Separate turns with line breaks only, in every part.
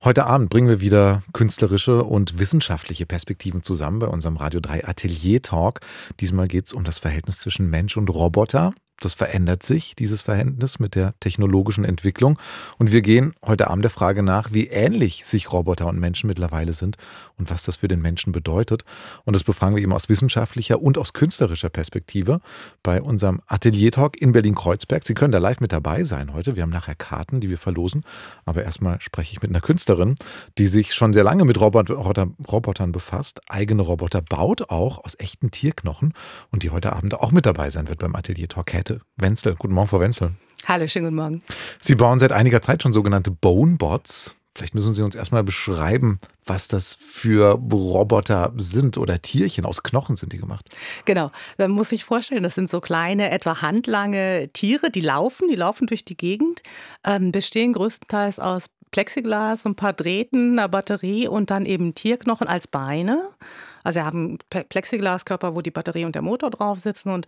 Heute Abend bringen wir wieder künstlerische und wissenschaftliche Perspektiven zusammen bei unserem Radio 3 Atelier Talk. Diesmal geht es um das Verhältnis zwischen Mensch und Roboter. Das verändert sich, dieses Verhältnis mit der technologischen Entwicklung. Und wir gehen heute Abend der Frage nach, wie ähnlich sich Roboter und Menschen mittlerweile sind und was das für den Menschen bedeutet. Und das befragen wir eben aus wissenschaftlicher und aus künstlerischer Perspektive bei unserem Atelier-Talk in Berlin-Kreuzberg. Sie können da live mit dabei sein heute. Wir haben nachher Karten, die wir verlosen. Aber erstmal spreche ich mit einer Künstlerin, die sich schon sehr lange mit Robotern befasst, eigene Roboter baut, auch aus echten Tierknochen und die heute Abend auch mit dabei sein wird beim Atelier-Talk. Käthe Wenzel. Guten Morgen, Frau Wenzel.
Hallo, schönen guten Morgen.
Sie bauen seit einiger Zeit schon sogenannte Bonebots. Vielleicht müssen Sie uns erstmal beschreiben, was das für Roboter sind oder Tierchen. Aus Knochen sind die gemacht.
Genau, man muss sich vorstellen, das sind so kleine, etwa handlange Tiere, die laufen durch die Gegend, bestehen größtenteils aus Plexiglas, ein paar Drähten, einer Batterie und dann eben Tierknochen als Beine. Also sie haben Plexiglaskörper, wo die Batterie und der Motor drauf sitzen und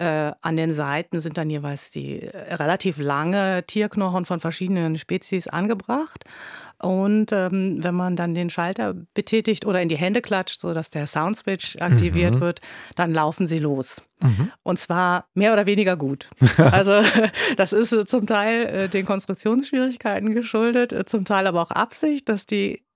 an den Seiten sind dann jeweils die relativ lange Tierknochen von verschiedenen Spezies angebracht. Und wenn man dann den Schalter betätigt oder in die Hände klatscht, sodass der Soundswitch aktiviert wird, dann laufen sie los. Und zwar mehr oder weniger gut. Also das ist zum Teil den Konstruktionsschwierigkeiten geschuldet, zum Teil aber auch Absicht, dass die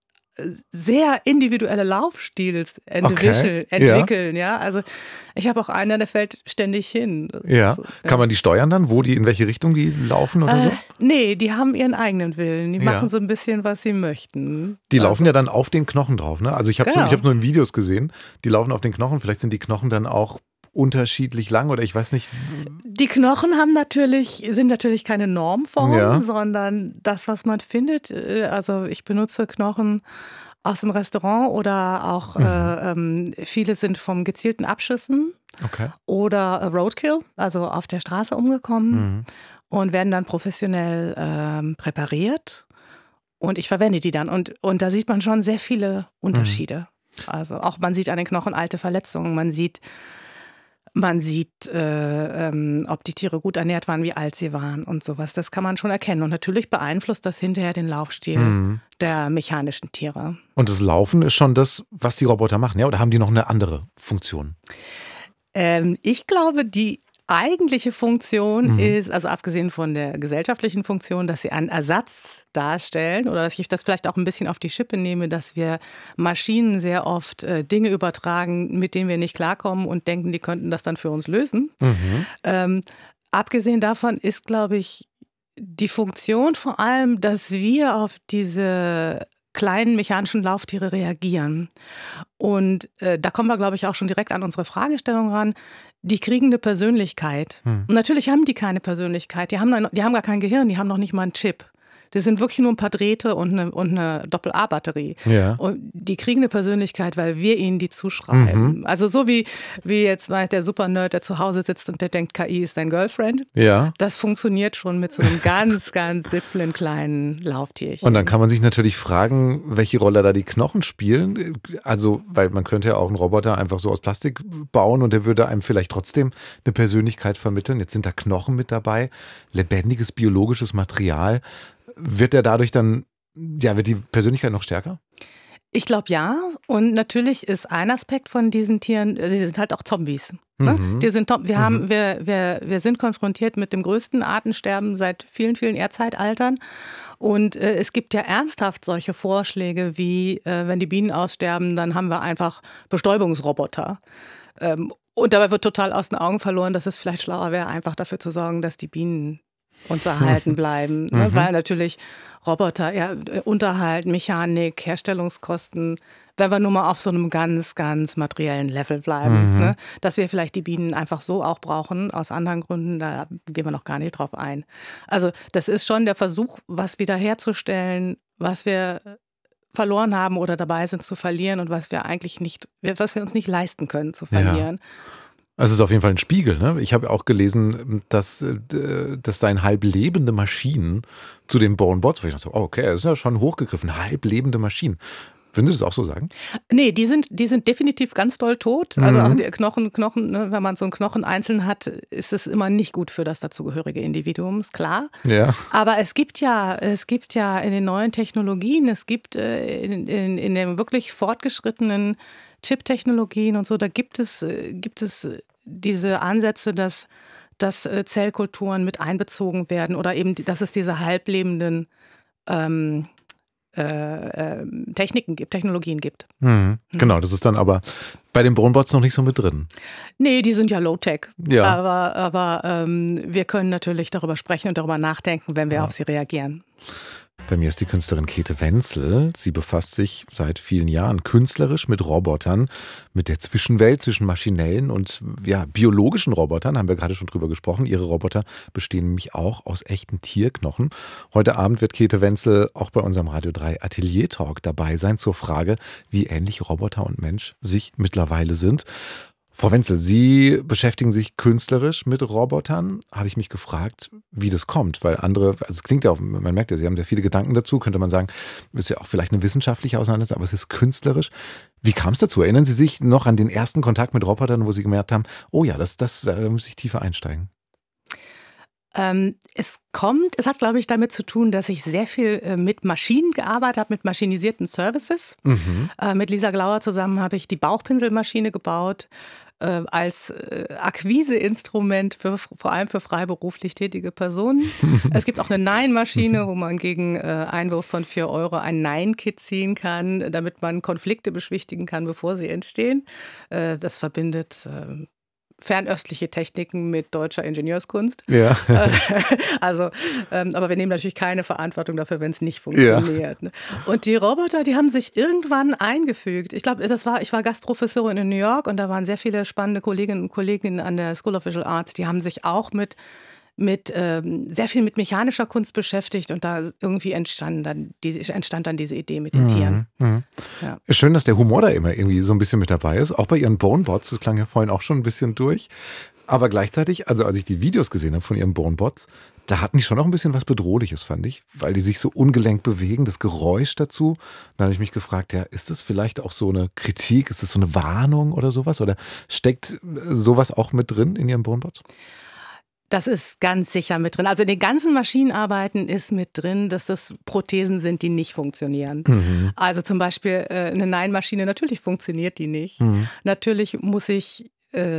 sehr individuelle Laufstils entwickeln. Ja. Also ich habe auch einen, der fällt ständig hin.
Ja. Kann man die steuern dann, wo die, in welche Richtung die laufen oder so?
Nee, die haben ihren eigenen Willen. Die machen so ein bisschen, was sie möchten.
Die laufen ja dann auf den Knochen drauf, ne? Also ich habe nur in Videos gesehen, die laufen auf den Knochen. Vielleicht sind die Knochen dann auch unterschiedlich lang oder ich weiß nicht.
Die Knochen sind natürlich keine Normform, sondern das, was man findet. Also ich benutze Knochen aus dem Restaurant oder auch viele sind vom gezielten Abschüssen oder Roadkill, also auf der Straße umgekommen und werden dann professionell präpariert und ich verwende die dann und da sieht man schon sehr viele Unterschiede. Also auch man sieht an den Knochen alte Verletzungen, man sieht, ob die Tiere gut ernährt waren, wie alt sie waren und sowas. Das kann man schon erkennen. Und natürlich beeinflusst das hinterher den Laufstil der mechanischen Tiere.
Und das Laufen ist schon das, was die Roboter machen, ja? Oder haben die noch eine andere Funktion?
Ich glaube, die eigentliche Funktion ist, also abgesehen von der gesellschaftlichen Funktion, dass sie einen Ersatz darstellen oder dass ich das vielleicht auch ein bisschen auf die Schippe nehme, dass wir Maschinen sehr oft Dinge übertragen, mit denen wir nicht klarkommen und denken, die könnten das dann für uns lösen. Abgesehen davon ist, glaube ich, die Funktion vor allem, dass wir auf diese kleinen mechanischen Lauftiere reagieren. Und da kommen wir, glaube ich, auch schon direkt an unsere Fragestellung ran. Die kriegen eine Persönlichkeit. Und natürlich haben die keine Persönlichkeit. Die haben gar kein Gehirn, die haben noch nicht mal einen Chip. Das sind wirklich nur ein paar Drähte und eine Doppel-A-Batterie. Ja. Und die kriegen eine Persönlichkeit, weil wir ihnen die zuschreiben. Also so wie jetzt der Super-Nerd, der zu Hause sitzt und der denkt, KI ist sein Girlfriend. Ja. Das funktioniert schon mit so einem ganz, ganz simplen kleinen Lauftierchen.
Und dann kann man sich natürlich fragen, welche Rolle da die Knochen spielen. Also, weil man könnte ja auch einen Roboter einfach so aus Plastik bauen und der würde einem vielleicht trotzdem eine Persönlichkeit vermitteln. Jetzt sind da Knochen mit dabei, lebendiges biologisches Material. Wird der dadurch dann, wird die Persönlichkeit noch stärker?
Ich glaube ja. Und natürlich ist ein Aspekt von diesen Tieren, sie sind halt auch Zombies. Ne? Wir sind konfrontiert mit dem größten Artensterben seit vielen, vielen Erdzeitaltern. Und es gibt ja ernsthaft solche Vorschläge wie, wenn die Bienen aussterben, dann haben wir einfach Bestäubungsroboter. Und dabei wird total aus den Augen verloren, dass es vielleicht schlauer wäre, einfach dafür zu sorgen, dass die Bienen uns erhalten bleiben, ne? Weil natürlich Roboter, Unterhalt, Mechanik, Herstellungskosten, wenn wir nur mal auf so einem ganz, ganz materiellen Level bleiben, ne? Dass wir vielleicht die Bienen einfach so auch brauchen, aus anderen Gründen, da gehen wir noch gar nicht drauf ein. Also das ist schon der Versuch, was wiederherzustellen, was wir verloren haben oder dabei sind zu verlieren und was wir uns nicht leisten können zu verlieren.
Ja. Also es ist auf jeden Fall ein Spiegel, ne? Ich habe auch gelesen, dass da halb lebende Maschinen zu den Bonebots, wo ich dachte, okay, das ist ja schon hochgegriffen, halb lebende Maschinen. Würden Sie das auch so sagen?
Nee, die sind definitiv ganz doll tot. Also auch die Knochen, ne, wenn man so einen Knochen einzeln hat, ist es immer nicht gut für das dazugehörige Individuum, ist klar.
Ja.
Aber es gibt ja in den neuen Technologien, es gibt in den wirklich fortgeschrittenen Chip-Technologien und so, da gibt es diese Ansätze, dass Zellkulturen mit einbezogen werden oder eben, dass es diese halblebenden Technologien gibt.
Genau, das ist dann aber bei den Bonebots noch nicht so mit drin.
Nee, die sind ja Low-Tech.
Ja.
Aber wir können natürlich darüber sprechen und darüber nachdenken, wenn wir auf sie reagieren.
Bei mir ist die Künstlerin Käthe Wenzel. Sie befasst sich seit vielen Jahren künstlerisch mit Robotern, mit der Zwischenwelt zwischen maschinellen und biologischen Robotern, haben wir gerade schon drüber gesprochen. Ihre Roboter bestehen nämlich auch aus echten Tierknochen. Heute Abend wird Käthe Wenzel auch bei unserem Radio 3 Atelier Talk dabei sein zur Frage, wie ähnlich Roboter und Mensch sich mittlerweile sind. Frau Wenzel, Sie beschäftigen sich künstlerisch mit Robotern. Habe ich mich gefragt, wie das kommt, weil andere, also es klingt ja auch, man merkt ja, Sie haben ja viele Gedanken dazu, könnte man sagen, ist ja auch vielleicht eine wissenschaftliche Auseinandersetzung, aber es ist künstlerisch. Wie kam es dazu? Erinnern Sie sich noch an den ersten Kontakt mit Robotern, wo Sie gemerkt haben, oh ja, da muss ich tiefer einsteigen?
Es hat, glaube ich, damit zu tun, dass ich sehr viel mit Maschinen gearbeitet habe, mit maschinisierten Services. Mit Lisa Glauer zusammen habe ich die Bauchpinselmaschine gebaut, als Akquiseinstrument vor allem für freiberuflich tätige Personen. Es gibt auch eine Nein-Maschine, wo man gegen Einwurf von 4 € ein Nein-Kit ziehen kann, damit man Konflikte beschwichtigen kann, bevor sie entstehen. Das verbindet fernöstliche Techniken mit deutscher Ingenieurskunst.
Ja.
Aber wir nehmen natürlich keine Verantwortung dafür, wenn es nicht funktioniert. Ja. Und die Roboter, die haben sich irgendwann eingefügt. Ich glaube, ich war Gastprofessorin in New York und da waren sehr viele spannende Kolleginnen und Kollegen an der School of Visual Arts, die haben sich auch sehr viel mit mechanischer Kunst beschäftigt und da irgendwie entstand dann diese Idee mit den Tieren.
Ja. Schön, dass der Humor da immer irgendwie so ein bisschen mit dabei ist, auch bei Ihren Bonebots, das klang ja vorhin auch schon ein bisschen durch, aber gleichzeitig, also als ich die Videos gesehen habe von Ihren Bonebots, da hatten die schon noch ein bisschen was Bedrohliches, fand ich, weil die sich so ungelenk bewegen, das Geräusch dazu. Dann habe ich mich gefragt, ja, ist das vielleicht auch so eine Kritik, ist das so eine Warnung oder sowas oder steckt sowas auch mit drin in Ihren Bonebots?
Das ist ganz sicher mit drin. Also in den ganzen Maschinenarbeiten ist mit drin, dass das Prothesen sind, die nicht funktionieren. Also zum Beispiel eine Nein-Maschine, natürlich funktioniert die nicht. Natürlich muss ich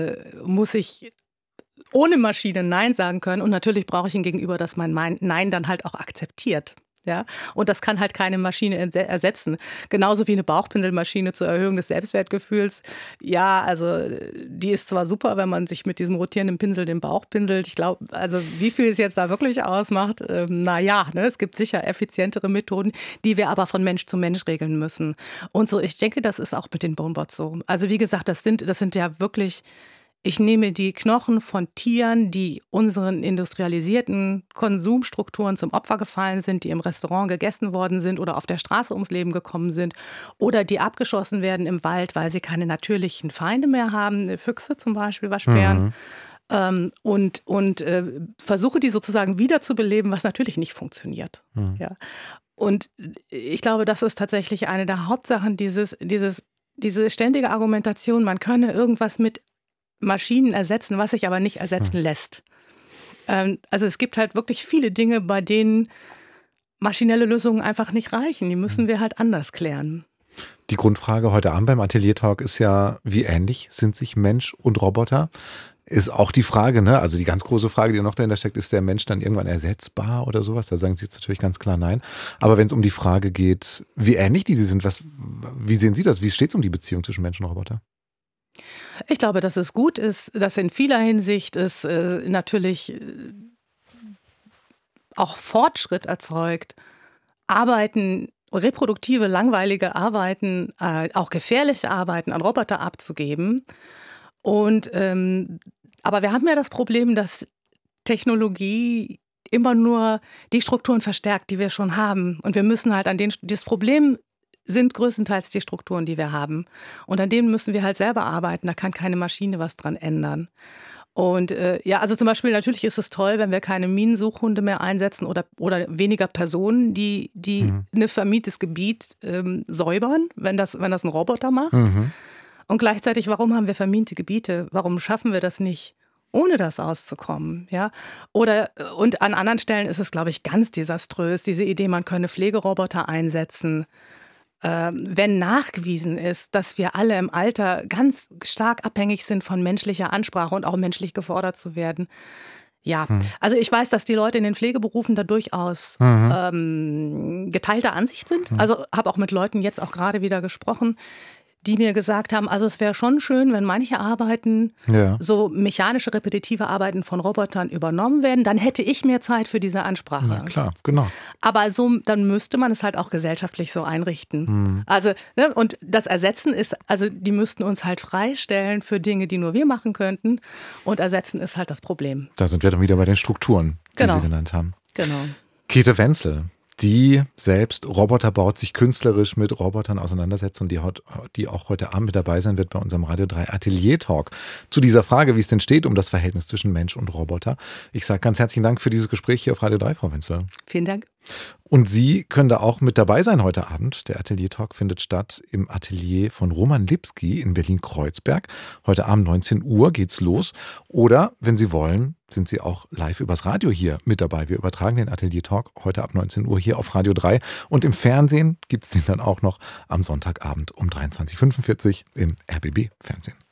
ohne Maschine Nein sagen können und natürlich brauche ich ein Gegenüber, das mein Nein dann halt auch akzeptiert. Ja? Und das kann halt keine Maschine ersetzen. Genauso wie eine Bauchpinselmaschine zur Erhöhung des Selbstwertgefühls. Ja, also die ist zwar super, wenn man sich mit diesem rotierenden Pinsel den Bauch pinselt. Ich glaube, also wie viel es jetzt da wirklich ausmacht, es gibt sicher effizientere Methoden, die wir aber von Mensch zu Mensch regeln müssen. Und so, ich denke, das ist auch mit den Bonebots so. Also wie gesagt, das sind ja wirklich... Ich nehme die Knochen von Tieren, die unseren industrialisierten Konsumstrukturen zum Opfer gefallen sind, die im Restaurant gegessen worden sind oder auf der Straße ums Leben gekommen sind oder die abgeschossen werden im Wald, weil sie keine natürlichen Feinde mehr haben, Füchse zum Beispiel, Waschbären. Und versuche die sozusagen wiederzubeleben, was natürlich nicht funktioniert. Ja. Und ich glaube, das ist tatsächlich eine der Hauptsachen, diese ständige Argumentation, man könne irgendwas mit Maschinen ersetzen, was sich aber nicht ersetzen lässt. Also es gibt halt wirklich viele Dinge, bei denen maschinelle Lösungen einfach nicht reichen. Die müssen wir halt anders klären.
Die Grundfrage heute Abend beim Atelier Talk ist ja, wie ähnlich sind sich Mensch und Roboter? Ist auch die Frage, ne? Also die ganz große Frage, die noch dahinter steckt, ist der Mensch dann irgendwann ersetzbar oder sowas? Da sagen Sie jetzt natürlich ganz klar nein. Aber wenn es um die Frage geht, wie ähnlich die sind, wie sehen Sie das? Wie steht es um die Beziehung zwischen Mensch und Roboter?
Ich glaube, dass es gut ist, dass in vieler Hinsicht es natürlich auch Fortschritt erzeugt, reproduktive, langweilige Arbeiten, auch gefährliche Arbeiten an Roboter abzugeben. Aber wir haben ja das Problem, dass Technologie immer nur die Strukturen verstärkt, die wir schon haben. Und wir müssen halt das Problem sind größtenteils die Strukturen, die wir haben. Und an denen müssen wir halt selber arbeiten. Da kann keine Maschine was dran ändern. Und also zum Beispiel natürlich ist es toll, wenn wir keine Minensuchhunde mehr einsetzen oder weniger Personen, die ein vermietetes Gebiet säubern, wenn das ein Roboter macht. Und gleichzeitig, warum haben wir vermiente Gebiete? Warum schaffen wir das nicht, ohne das auszukommen? Ja? Und an anderen Stellen ist es, glaube ich, ganz desaströs, diese Idee, man könne Pflegeroboter einsetzen. Wenn nachgewiesen ist, dass wir alle im Alter ganz stark abhängig sind von menschlicher Ansprache und auch menschlich gefordert zu werden. Ja, also ich weiß, dass die Leute in den Pflegeberufen da durchaus geteilter Ansicht sind. Also habe auch mit Leuten jetzt auch gerade wieder gesprochen, die mir gesagt haben, also es wäre schon schön, wenn manche Arbeiten, so mechanische, repetitive Arbeiten von Robotern übernommen werden, dann hätte ich mehr Zeit für diese Ansprache.
Na klar, genau.
Aber dann müsste man es halt auch gesellschaftlich so einrichten. Also, und das Ersetzen ist, also die müssten uns halt freistellen für Dinge, die nur wir machen könnten. Und Ersetzen ist halt das Problem.
Da sind wir dann wieder bei den Strukturen, die Sie genannt haben.
Genau.
Käthe Wenzel, die selbst Roboter baut, sich künstlerisch mit Robotern auseinandersetzt und die auch heute Abend mit dabei sein wird bei unserem Radio 3 Atelier Talk zu dieser Frage, wie es denn steht um das Verhältnis zwischen Mensch und Roboter. Ich sage ganz herzlichen Dank für dieses Gespräch hier auf Radio 3, Frau Wenzel.
Vielen Dank.
Und Sie können da auch mit dabei sein heute Abend. Der Atelier Talk findet statt im Atelier von Roman Lipski in Berlin-Kreuzberg. Heute Abend 19 Uhr geht's los. Oder, wenn Sie wollen, sind Sie auch live übers Radio hier mit dabei. Wir übertragen den Atelier Talk heute ab 19 Uhr hier auf Radio 3. Und im Fernsehen gibt es den dann auch noch am Sonntagabend um 23:45 Uhr im RBB-Fernsehen.